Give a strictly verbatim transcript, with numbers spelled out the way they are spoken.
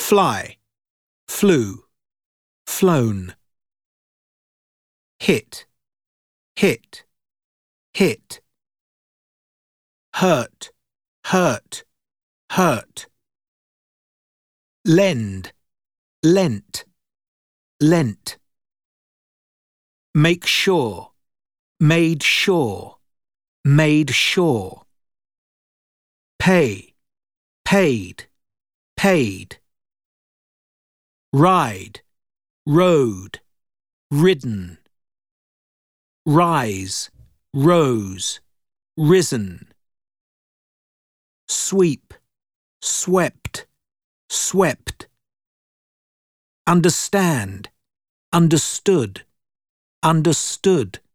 fly, flew, flown. Hit, hit, hit. Hurt, hurt, hurt. Lend, lent, lent. Make sure, made sure, made sure. Pay, paid, paid. Ride, rode, ridden. Rise, rose, risen. Sweep, swept, swept. Understand, understood, understood.